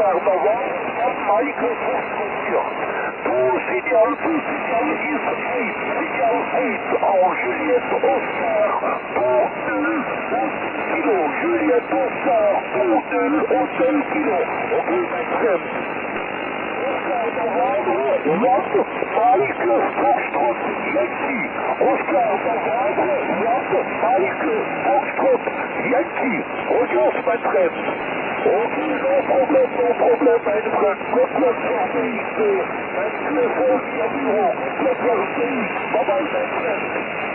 Oscar Navarre, Mike Foxtrot. Tout signal is signal 8 en Juliette Oscar, pour nul au kilo. Juliette Oscar, pour nul au seul kilo. Ok, maître. Oscar Navarre, Mike Foxtrot, Yankee. Oscar Navarre, Mike Foxtrot, Yankee. Audience, maître. Ok, no problem, mein Freund. Doppler Service, mein Telefon, ja, Doppler Service. Bye-bye, mein Freund.